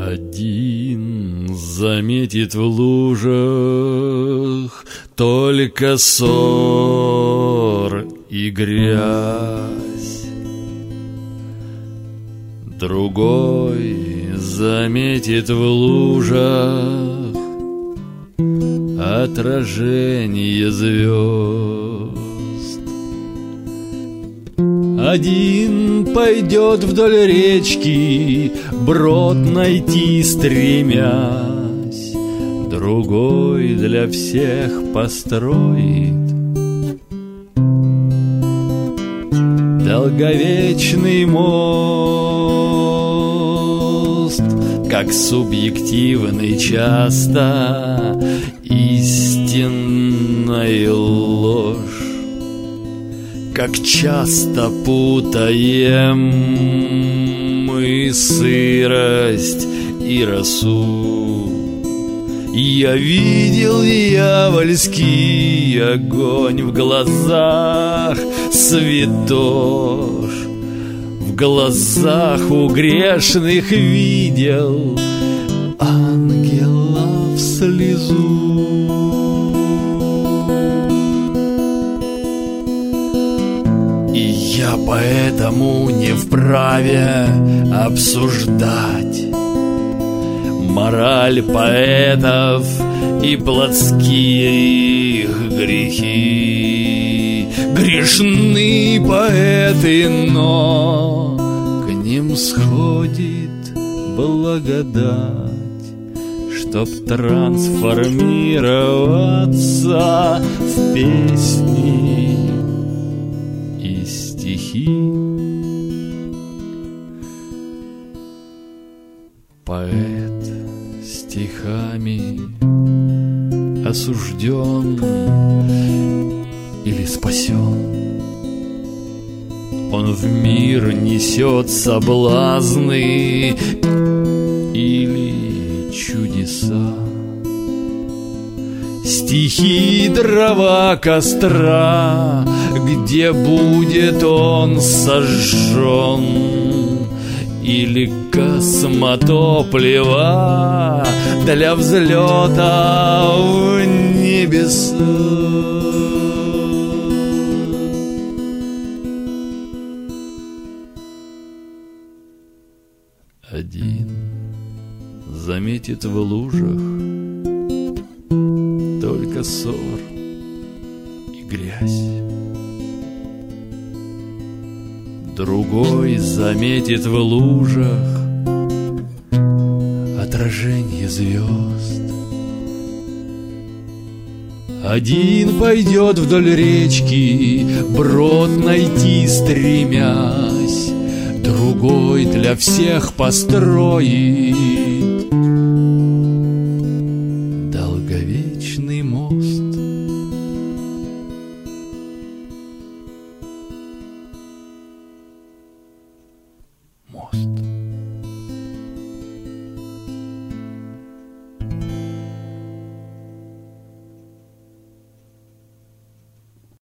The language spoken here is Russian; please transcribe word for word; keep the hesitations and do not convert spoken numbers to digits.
Один заметит в лужах только ссор и грязь, другой заметит в лужах отражение звезд. Один пойдет вдоль речки, брод найти стремясь, другой для всех построит долговечный мост, как субъективный часто истинная ложь. Как часто путаем мы сырость и росу. Я видел дьявольский огонь в глазах святош, в глазах у грешных видел ангелов слезу. Я поэтому не вправе обсуждать мораль поэтов и плотские их грехи. Грешны поэты, но к ним сходит благодать, чтоб трансформироваться в песни и стихи. Поэт стихами осужден или спасен, он в мир несет соблазны или чудеса. Стихи дрова костра, где будет он сожжен, или космотоплива для взлета в небеса. Один заметит в лужах только ссор и грязь, другой заметит в лужах отражение звезд. Один пойдет вдоль речки, брод найти стремясь, другой для всех построит